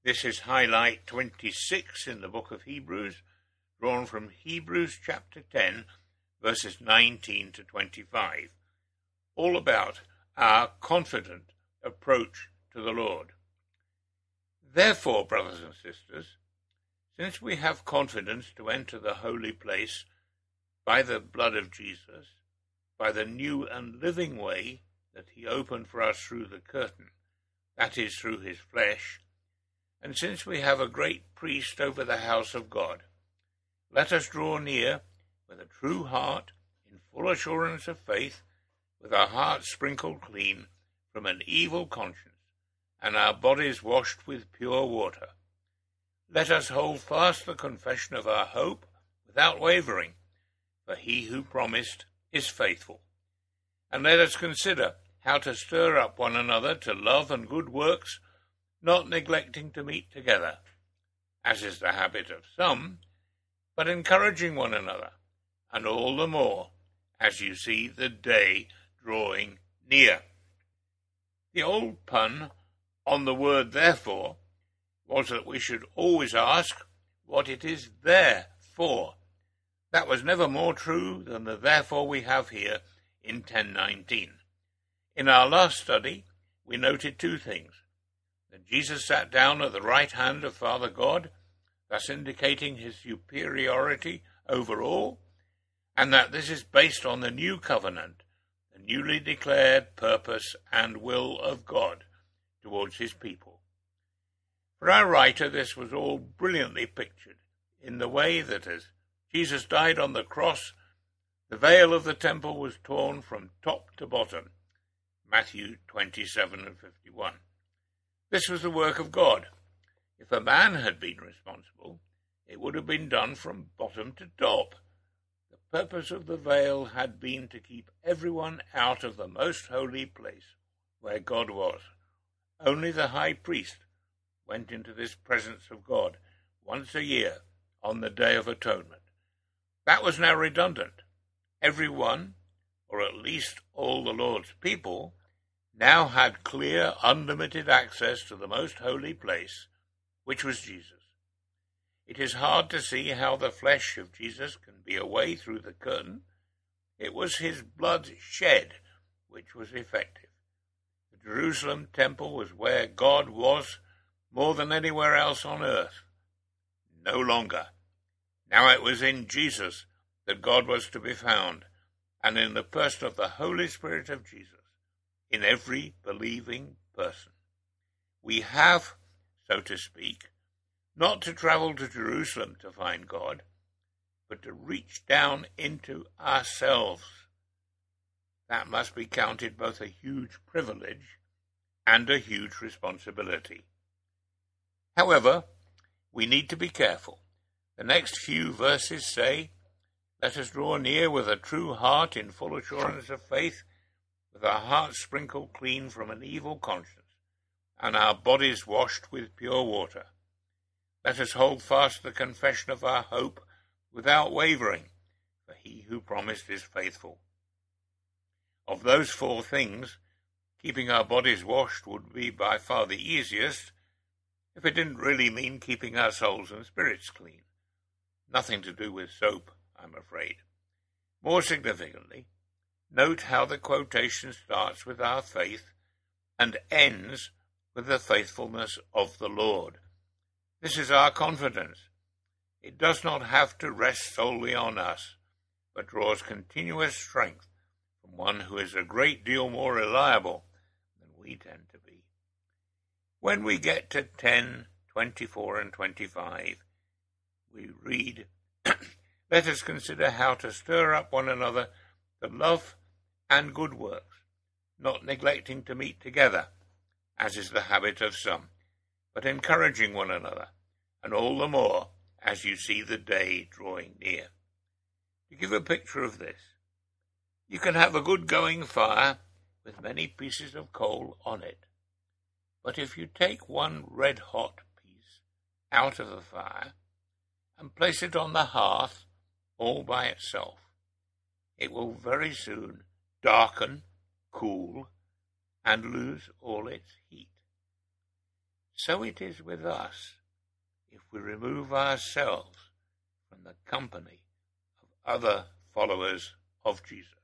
This is highlight 26 in the book of Hebrews, drawn from Hebrews chapter 10, verses 19 to 25, all about our confident approach to the Lord. Therefore, brothers and sisters, since we have confidence to enter the holy place by the blood of Jesus, by the new and living way that he opened for us through the curtain, that is, through his flesh, and since we have a great priest over the house of God, let us draw near with a true heart, in full assurance of faith, with our hearts sprinkled clean from an evil conscience, and our bodies washed with pure water. Let us hold fast the confession of our hope without wavering, for he who promised is faithful. And let us consider how to stir up one another to love and good works, not neglecting to meet together, as is the habit of some, but encouraging one another, and all the more as you see the day drawing near. The old pun on the word therefore was that we should always ask what it is there for. That was never more true than the therefore we have here in 10:19. In our last study, we noted two things: that Jesus sat down at the right hand of Father God, thus indicating his superiority over all, and that this is based on the new covenant, the newly declared purpose and will of God towards his people. For our writer, this was all brilliantly pictured in the way that as Jesus died on the cross, the veil of the temple was torn from top to bottom, Matthew 27:51. This was the work of God. If a man had been responsible, it would have been done from bottom to top. The purpose of the veil had been to keep everyone out of the most holy place where God was. Only the high priest went into this presence of God once a year on the Day of Atonement. That was now redundant. Everyone, or at least all the Lord's people, now had clear, unlimited access to the most holy place, which was Jesus. It is hard to see how the flesh of Jesus can be away through the curtain. It was his blood shed which was effective. The Jerusalem temple was where God was more than anywhere else on earth. No longer. Now it was in Jesus that God was to be found, and in the person of the Holy Spirit of Jesus, in every believing person. We have, so to speak, not to travel to Jerusalem to find God, but to reach down into ourselves. That must be counted both a huge privilege and a huge responsibility. However, we need to be careful. The next few verses say, "Let us draw near with a true heart in full assurance of faith, with our hearts sprinkled clean from an evil conscience, and our bodies washed with pure water. Let us hold fast the confession of our hope without wavering, for he who promised is faithful." Of those four things, keeping our bodies washed would be by far the easiest, if it didn't really mean keeping our souls and spirits clean. Nothing to do with soap, I'm afraid. More significantly, note how the quotation starts with our faith and ends with the faithfulness of the Lord. This is our confidence. It does not have to rest solely on us, but draws continuous strength from one who is a great deal more reliable than we tend to be. When we get to 10, 24, and 25, we read, "Let us consider how to stir up one another to love and good works, not neglecting to meet together, as is the habit of some, but encouraging one another, and all the more as you see the day drawing near." To give a picture of this, you can have a good going fire with many pieces of coal on it, but if you take one red-hot piece out of the fire and place it on the hearth all by itself, it will very soon darken, cool, and lose all its heat. So it is with us if we remove ourselves from the company of other followers of Jesus.